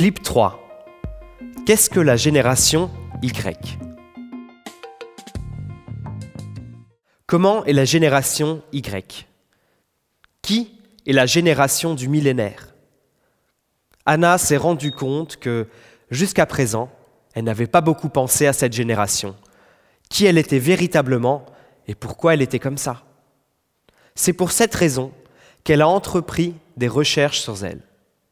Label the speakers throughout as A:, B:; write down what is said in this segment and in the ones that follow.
A: Clip 3. Qu'est-ce que la génération Y ? Comment est la génération Y ? Qui est la génération du millénaire ? Anna s'est rendue compte que, jusqu'à présent, elle n'avait pas beaucoup pensé à cette génération, qui elle était véritablement et pourquoi elle était comme ça. C'est pour cette raison qu'elle a entrepris des recherches sur elle.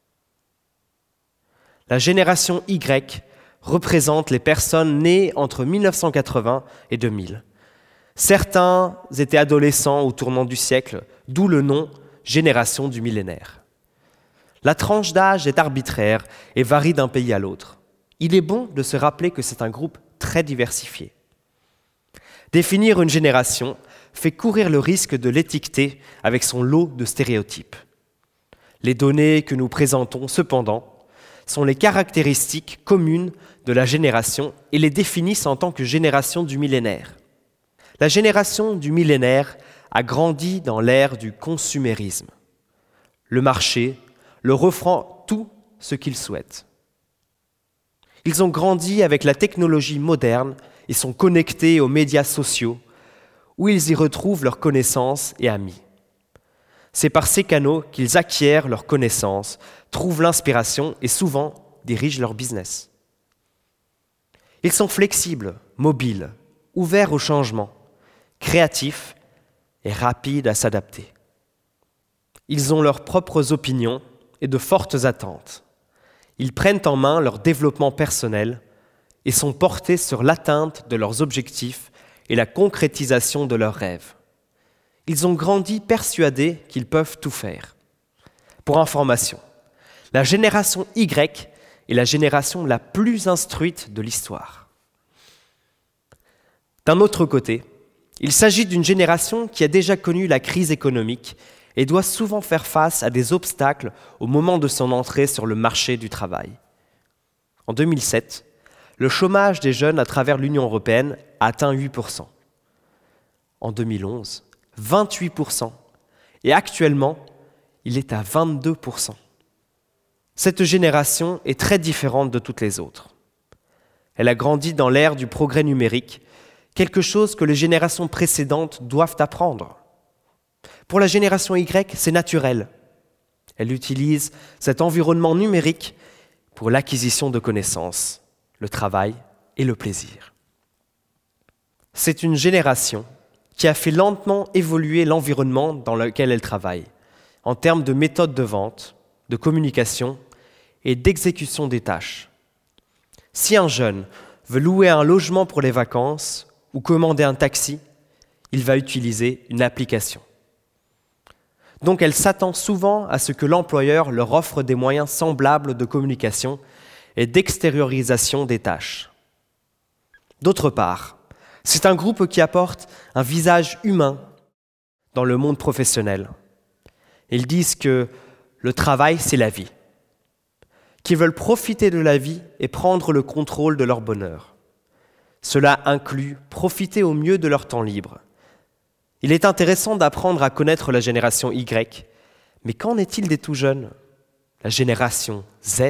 A: La génération Y représente les personnes nées entre 1980 et 2000. Certains étaient adolescents au tournant du siècle, d'où le nom « génération du millénaire ». La tranche d'âge est arbitraire et varie d'un pays à l'autre. Il est bon de se rappeler que c'est un groupe très diversifié. Définir une génération fait courir le risque de l'étiqueter avec son lot de stéréotypes. Les données que nous présentons, cependant, sont les caractéristiques communes de la génération et les définissent en tant que génération du millénaire. La génération du millénaire a grandi dans l'ère du consumérisme. Le marché leur offrant tout ce qu'ils souhaitent. Ils ont grandi avec la technologie moderne et sont connectés aux médias sociaux où ils y retrouvent leurs connaissances et amis. C'est par ces canaux qu'ils acquièrent leurs connaissances, trouvent l'inspiration et souvent dirigent leur business. Ils sont flexibles, mobiles, ouverts au changement, créatifs et rapides à s'adapter. Ils ont leurs propres opinions et de fortes attentes. Ils prennent en main leur développement personnel et sont portés sur l'atteinte de leurs objectifs et la concrétisation de leurs rêves. Ils ont grandi persuadés qu'ils peuvent tout faire. Pour information, la génération Y est la génération la plus instruite de l'histoire. D'un autre côté, il s'agit d'une génération qui a déjà connu la crise économique et doit souvent faire face à des obstacles au moment de son entrée sur le marché du travail. En 2007, le chômage des jeunes à travers l'Union européenne a atteint 8%. En 2011, 28%. Et actuellement, il est à 22%. Cette génération est très différente de toutes les autres. Elle a grandi dans l'ère du progrès numérique, quelque chose que les générations précédentes doivent apprendre. Pour la génération Y, c'est naturel. Elle utilise cet environnement numérique pour l'acquisition de connaissances, le travail et le plaisir. C'est une génération qui a fait lentement évoluer l'environnement dans lequel elle travaille, en termes de méthodes de vente, de communication et d'exécution des tâches. Si un jeune veut louer un logement pour les vacances ou commander un taxi, il va utiliser une application. Donc elle s'attend souvent à ce que l'employeur leur offre des moyens semblables de communication et d'extériorisation des tâches. D'autre part, c'est un groupe qui apporte un visage humain dans le monde professionnel. Ils disent que le travail, c'est la vie, qu'ils veulent profiter de la vie et prendre le contrôle de leur bonheur. Cela inclut profiter au mieux de leur temps libre. Il est intéressant d'apprendre à connaître la génération Y, mais qu'en est-il des tout jeunes ? La génération Z ?